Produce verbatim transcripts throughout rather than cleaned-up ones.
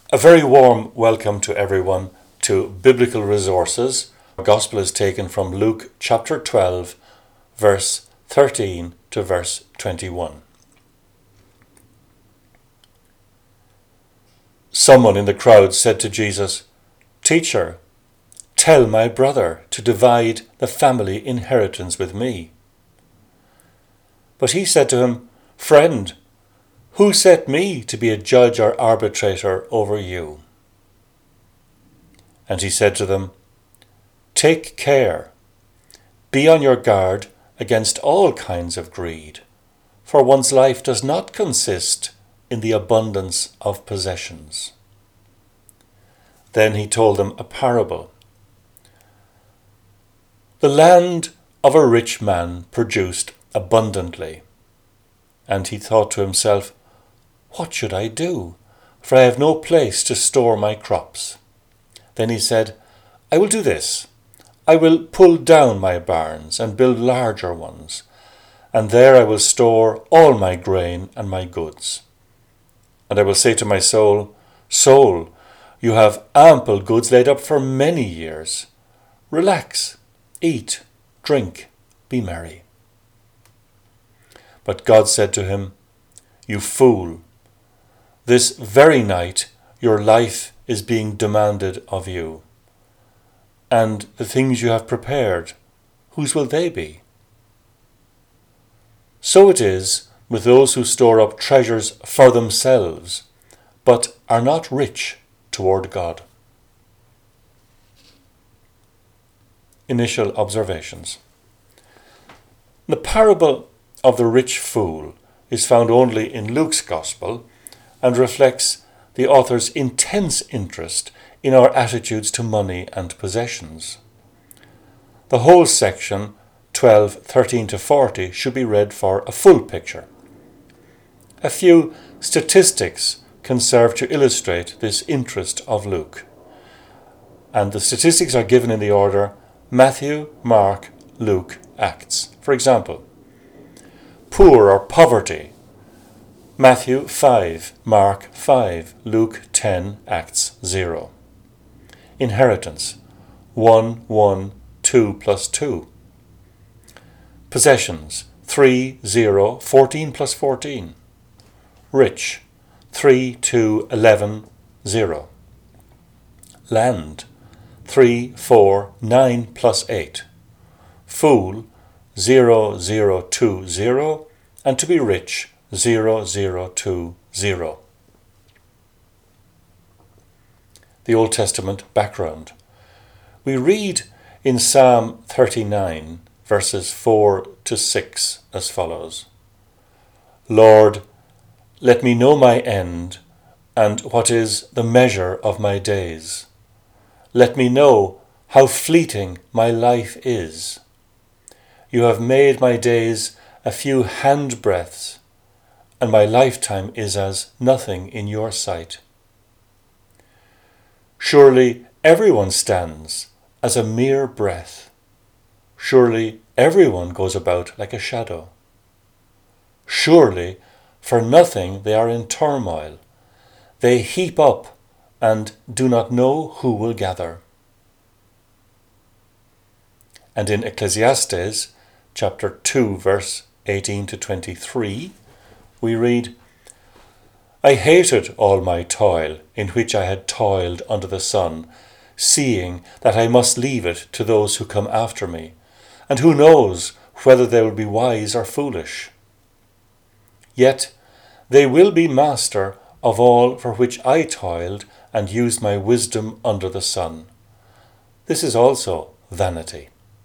A very warm welcome to everyone to Biblical Resources. Our Gospel is taken from Luke chapter twelve, verse thirteen to verse twenty-one. Someone in the crowd said to Jesus, "Teacher, tell my brother to divide the family inheritance with me." But he said to him, "Friend, who set me to be a judge or arbitrator over you?" And he said to them, "Take care, be on your guard against all kinds of greed, for one's life does not consist in the abundance of possessions." Then he told them a parable. The land of a rich man produced abundantly, and he thought to himself, "What should I do? For I have no place to store my crops." Then he said, "I will do this. I will pull down my barns and build larger ones, and there I will store all my grain and my goods. And I will say to my soul, 'Soul, you have ample goods laid up for many years. Relax, eat, drink, be merry.' But God said to him, 'You fool, this very night your life is being demanded of you. And the things you have prepared, whose will they be?' So it is with those who store up treasures for themselves, but are not rich toward God." Initial observations. The parable of the rich fool is found only in Luke's Gospel and reflects the author's intense interest in our attitudes to money and possessions. The whole section, twelve, thirteen to forty, should be read for a full picture. A few statistics can serve to illustrate this interest of Luke. And the statistics are given in the order Matthew, Mark, Luke, Acts. For example, poor or poverty, Matthew five, Mark five, Luke ten, Acts zero. Inheritance, one, one, two plus two. Possessions, three, zero, fourteen plus fourteen. Rich, three, two, eleven, zero. Land, three, four, nine plus eight. Fool, zero, zero, two, zero. And to be rich, zero, zero, two, zero. The Old Testament background. We read in Psalm thirty-nine, verses four to six as follows. "Lord, let me know my end, and what is the measure of my days. Let me know how fleeting my life is. You have made my days a few handbreadths, and my lifetime is as nothing in your sight. Surely everyone stands as a mere breath. Surely everyone goes about like a shadow. Surely for nothing they are in turmoil. They heap up and do not know who will gather." And in Ecclesiastes chapter two, verse eighteen to twenty-three, we read, "I hated all my toil in which I had toiled under the sun, seeing that I must leave it to those who come after me, and who knows whether they will be wise or foolish. Yet they will be master of all for which I toiled and used my wisdom under the sun. This is also vanity."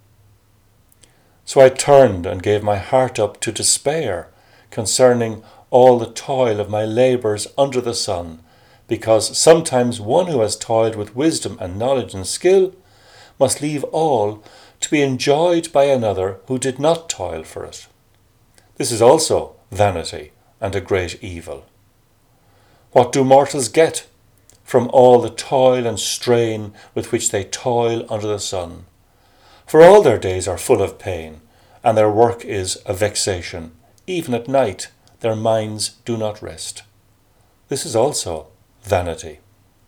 So I turned and gave my heart up to despair concerning all the toil of my labours under the sun, because sometimes one who has toiled with wisdom and knowledge and skill must leave all to be enjoyed by another who did not toil for it. This is also vanity and a great evil. What do mortals get from all the toil and strain with which they toil under the sun? For all their days are full of pain, and their work is a vexation. Even at night their minds do not rest. This is also vanity.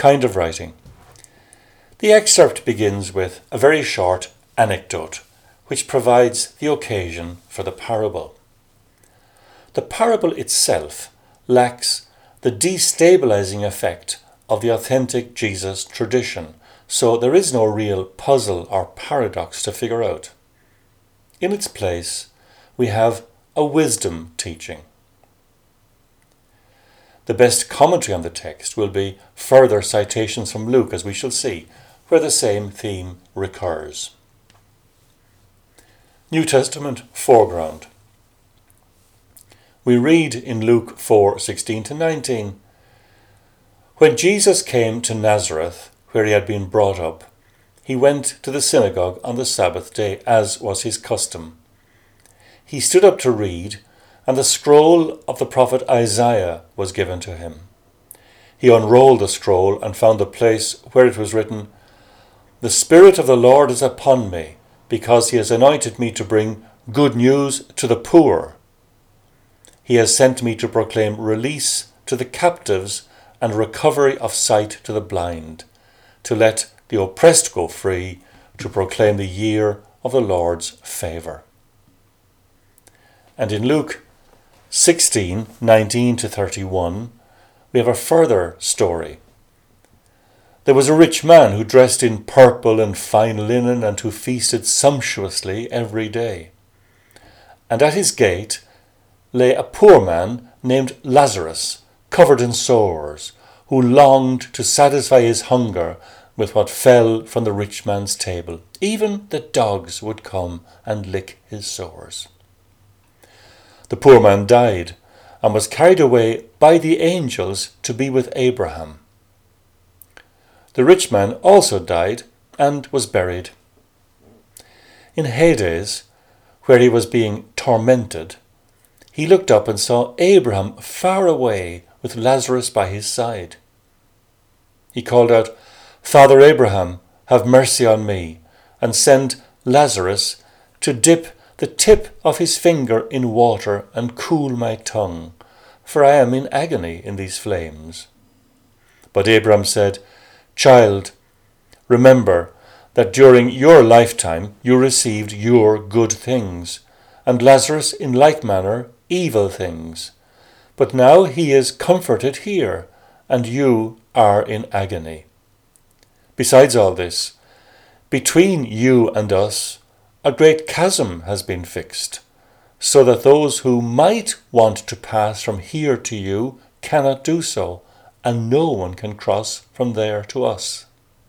kind of writing. The excerpt begins with a very short anecdote, which provides the occasion for the parable. The parable itself lacks the destabilizing effect of the authentic Jesus tradition, so there is no real puzzle or paradox to figure out. In its place, we have a wisdom teaching. The best commentary on the text will be further citations from Luke, as we shall see, where the same theme recurs. New Testament foreground. We read in Luke four sixteen to nineteen, "When Jesus came to Nazareth, where he had been brought up, he went to the synagogue on the Sabbath day, as was his custom. He stood up to read, and the scroll of the prophet Isaiah was given to him. He unrolled the scroll and found the place where it was written, 'The Spirit of the Lord is upon me, because he has anointed me to bring good news to the poor. He has sent me to proclaim release to the captives and recovery of sight to the blind, to let the oppressed go free, to proclaim the year of the Lord's favour.'" And in Luke sixteen nineteen to thirty-one, we have a further story. "There was a rich man who dressed in purple and fine linen and who feasted sumptuously every day. And at his gate lay a poor man named Lazarus, covered in sores, who longed to satisfy his hunger with what fell from the rich man's table. Even the dogs would come and lick his sores. The poor man died and was carried away by the angels to be with Abraham. The rich man also died and was buried. In Hades, where he was being tormented, he looked up and saw Abraham far away with Lazarus by his side. He called out, 'Father Abraham, have mercy on me, and send Lazarus to dip the tip of his finger in water and cool my tongue, for I am in agony in these flames.' But Abraham said, 'Child, remember that during your lifetime you received your good things, and Lazarus in like manner evil things. But now he is comforted here, and you are in agony. Besides all this, between you and us a great chasm has been fixed, so that those who might want to pass from here to you cannot do so, and no one can cross from there to us.'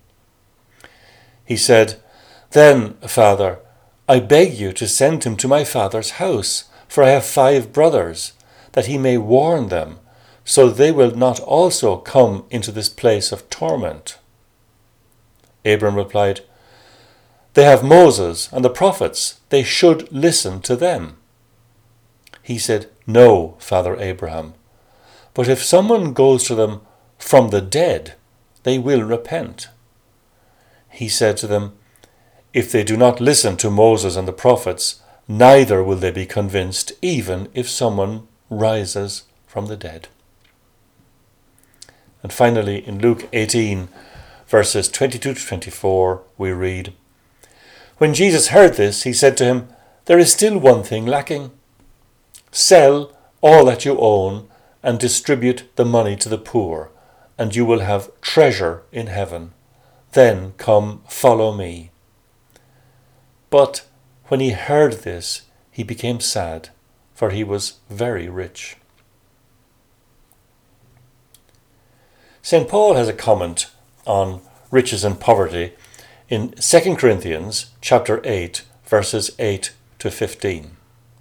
He said, 'Then, Father, I beg you to send him to my father's house, for I have five brothers, that he may warn them, so they will not also come into this place of torment.' Abram replied, 'They have Moses and the prophets. They should listen to them.' He said, 'No, Father Abraham, but if someone goes to them from the dead, they will repent.' He said to them, 'If they do not listen to Moses and the prophets, neither will they be convinced, even if someone rises from the dead.'" And finally, in Luke eighteen, verses twenty-two to twenty-four, we read, "When Jesus heard this, he said to him, 'There is still one thing lacking. Sell all that you own and distribute the money to the poor, and you will have treasure in heaven. Then come, follow me.' But when he heard this, he became sad, for he was very rich." Saint Paul has a comment on riches and poverty in Second Corinthians chapter eight, verses eight to fifteen.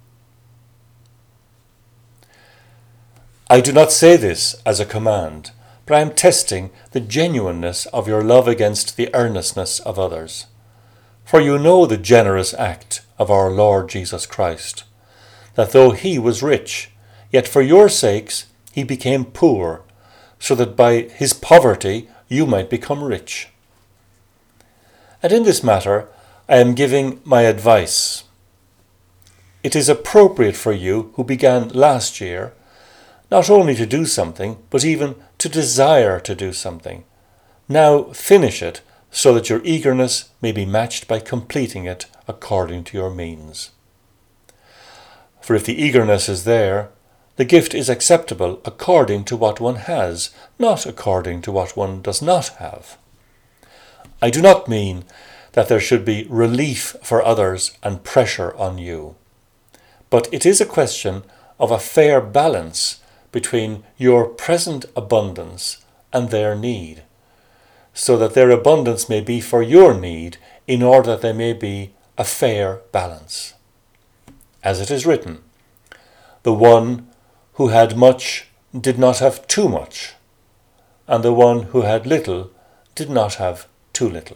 "I do not say this as a command, but I am testing the genuineness of your love against the earnestness of others. For you know the generous act of our Lord Jesus Christ, that though he was rich, yet for your sakes he became poor, so that by his poverty you might become rich. And in this matter I am giving my advice. It is appropriate for you who began last year not only to do something, but even to desire to do something. Now finish it, so that your eagerness may be matched by completing it according to your means. For if the eagerness is there, the gift is acceptable according to what one has, not according to what one does not have. I do not mean that there should be relief for others and pressure on you, but it is a question of a fair balance between your present abundance and their need, so that their abundance may be for your need, in order that there may be a fair balance. As it is written, the one who had much did not have too much, and the one who had little did not have too little.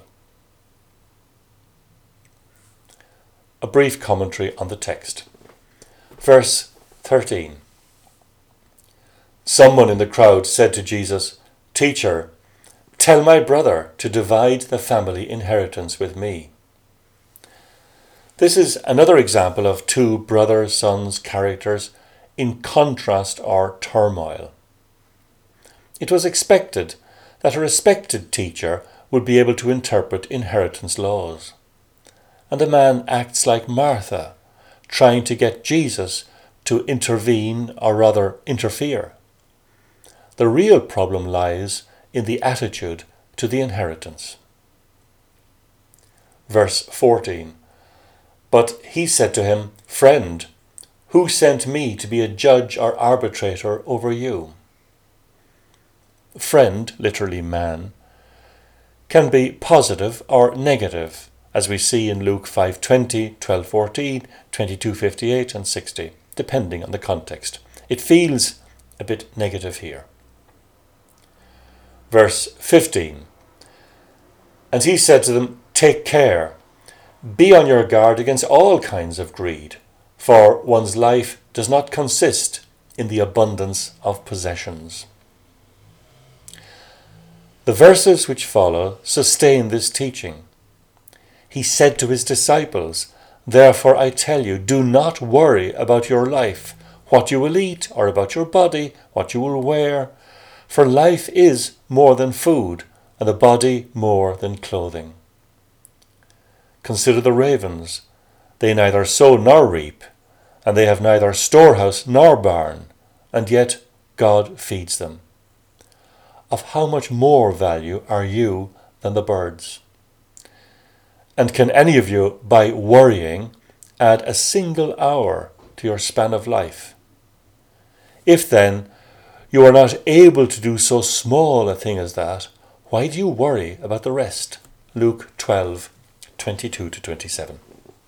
A brief commentary on the text. Verse thirteen. Someone in the crowd said to Jesus, "Teacher, tell my brother to divide the family inheritance with me." This is another example of two brother-sons characters in contrast or turmoil. It was expected that a respected teacher would be able to interpret inheritance laws. And the man acts like Martha, trying to get Jesus to intervene, or rather interfere. The real problem lies in the attitude to the inheritance. Verse fourteen. But he said to him, "Friend, who sent me to be a judge or arbitrator over you?" Friend, literally man, can be positive or negative, as we see in Luke five twenty, twelve fourteen, twenty-two fifty-eight and sixty, depending on the context. It feels a bit negative here. Verse fifteen. And he said to them, "Take care, be on your guard against all kinds of greed, for one's life does not consist in the abundance of possessions." The verses which follow sustain this teaching. He said to his disciples, "Therefore I tell you, do not worry about your life, what you will eat, or about your body, what you will wear. For life is more than food, and the body more than clothing. Consider the ravens. They neither sow nor reap, and they have neither storehouse nor barn, and yet God feeds them. Of how much more value are you than the birds? And can any of you, by worrying, add a single hour to your span of life? If then you are not able to do so small a thing as that, why do you worry about the rest?" Luke twelve, twenty-two to twenty-seven.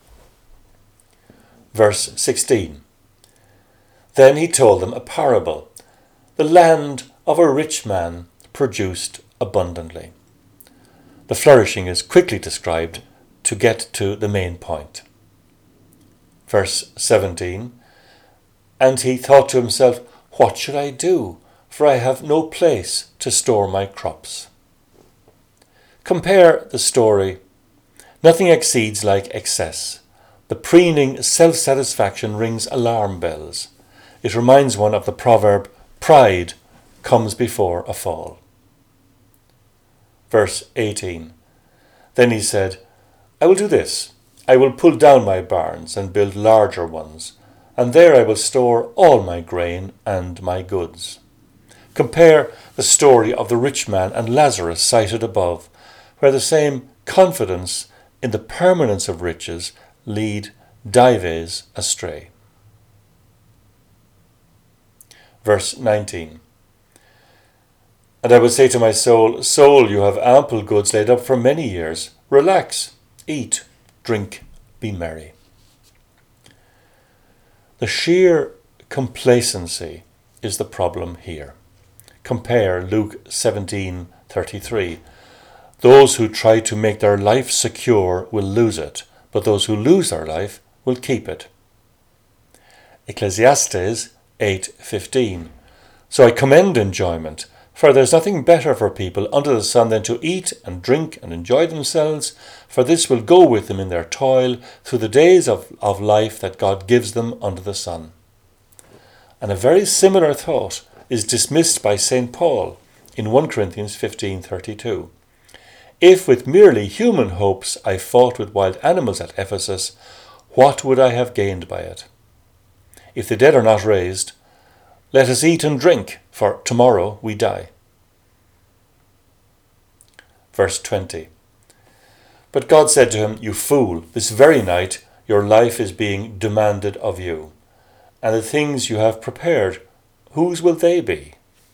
Verse sixteen. Then he told them a parable. The land of a rich man produced abundantly. The flourishing is quickly described to get to the main point. Verse seventeen. And he thought to himself, "What should I do? For I have no place to store my crops." Compare the story. Nothing exceeds like excess. The preening self-satisfaction rings alarm bells. It reminds one of the proverb, "Pride comes before a fall." Verse eighteen. Then he said, "I will do this. I will pull down my barns and build larger ones, and there I will store all my grain and my goods." Compare the story of the rich man and Lazarus cited above, where the same confidence in the permanence of riches lead Dives astray. Verse nineteen. And I will say to my soul, "Soul, you have ample goods laid up for many years. Relax, eat, drink, be merry." The sheer complacency is the problem here. Compare Luke seventeen thirty-three. Those who try to make their life secure will lose it, but those who lose their life will keep it. Ecclesiastes eight fifteen. So I commend enjoyment, for there is nothing better for people under the sun than to eat and drink and enjoy themselves, for this will go with them in their toil through the days of, of life that God gives them under the sun. And a very similar thought is dismissed by Saint Paul in First Corinthians fifteen thirty-two. If with merely human hopes I fought with wild animals at Ephesus, what would I have gained by it? If the dead are not raised, let us eat and drink, for tomorrow we die. Verse twenty. But God said to him, You fool, this very night your life is being demanded of you, and the things you have prepared, whose will they be?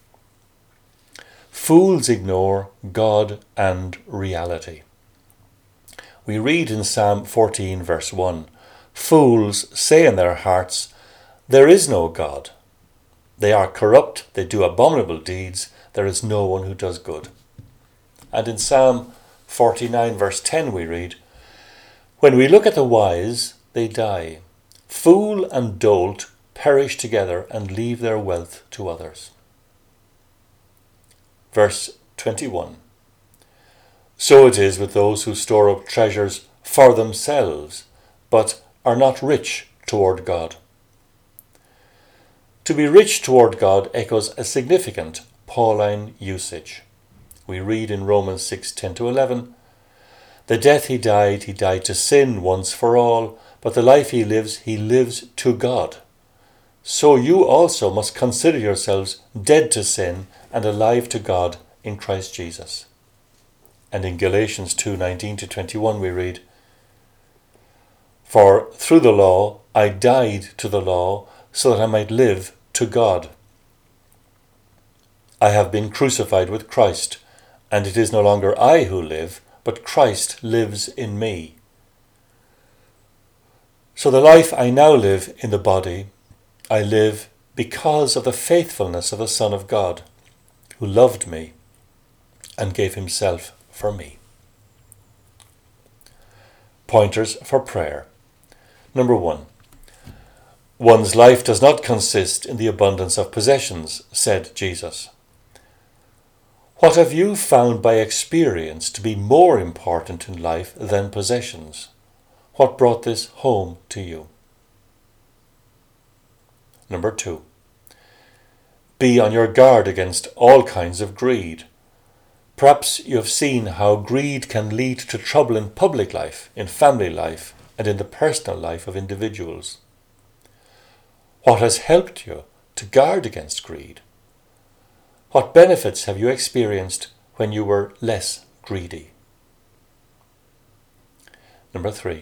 Fools ignore God and reality. We read in Psalm fourteen verse one, Fools say in their hearts, There is no God. They are corrupt, they do abominable deeds, there is no one who does good. And in Psalm forty-nine verse ten we read, When we look at the wise, they die. Fool and dolt perish together and leave their wealth to others. Verse twenty-one. So it is with those who store up treasures for themselves, but are not rich toward God. To be rich toward God echoes a significant Pauline usage. We read in Romans six ten to eleven, The death he died, he died to sin once for all, but the life he lives, he lives to God. So you also must consider yourselves dead to sin and alive to God in Christ Jesus. And in Galatians two nineteen to twenty-one we read, For through the law I died to the law, so that I might live to God. I have been crucified with Christ, and it is no longer I who live, but Christ lives in me. So the life I now live in the body, I live because of the faithfulness of the Son of God, who loved me and gave himself for me. Pointers for prayer. Number one. One's life does not consist in the abundance of possessions, said Jesus. What have you found by experience to be more important in life than possessions? What brought this home to you? Number two. Be on your guard against all kinds of greed. Perhaps you have seen how greed can lead to trouble in public life, in family life, and in the personal life of individuals. What has helped you to guard against greed? What benefits have you experienced when you were less greedy? Number three.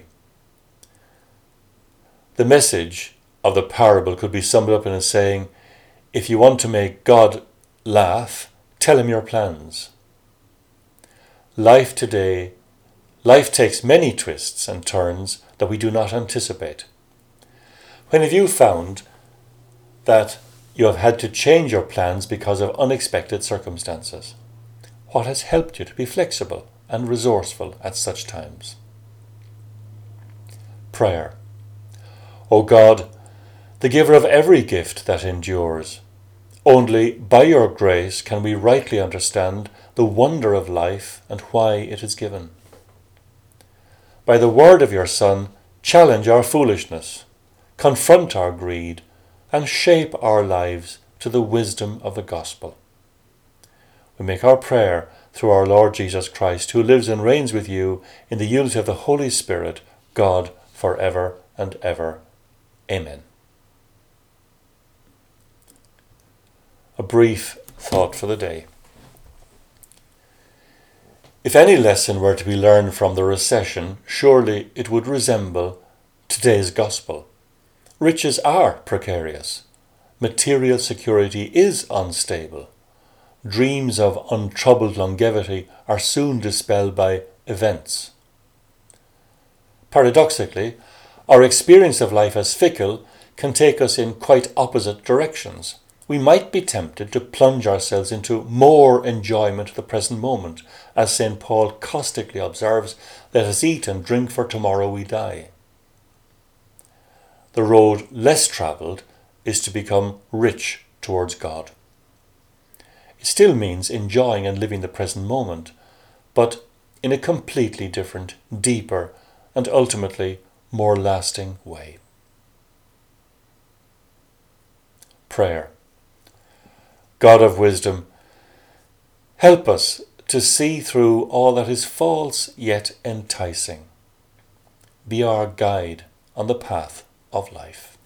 The message of the parable could be summed up in a saying, if you want to make God laugh, tell him your plans. Life today, life takes many twists and turns that we do not anticipate. When have you found that you have had to change your plans because of unexpected circumstances? What has helped you to be flexible and resourceful at such times? Prayer. O God, the giver of every gift that endures, only by your grace can we rightly understand the wonder of life and why it is given. By the word of your Son, challenge our foolishness, confront our greed, and shape our lives to the wisdom of the gospel. We make our prayer through our Lord Jesus Christ, who lives and reigns with you in the unity of the Holy Spirit, God, for ever and ever. Amen. A brief thought for the day. If any lesson were to be learned from the recession, surely it would resemble today's gospel. Riches are precarious. Material security is unstable. Dreams of untroubled longevity are soon dispelled by events. Paradoxically, our experience of life as fickle can take us in quite opposite directions. We might be tempted to plunge ourselves into more enjoyment of the present moment. As Saint Paul caustically observes, let us eat and drink, for tomorrow we die. The road less travelled is to become rich towards God. It still means enjoying and living the present moment, but in a completely different, deeper, and ultimately more lasting way. Prayer. God of wisdom, Help us to see through all that is false yet enticing. Be our guide on the path of life.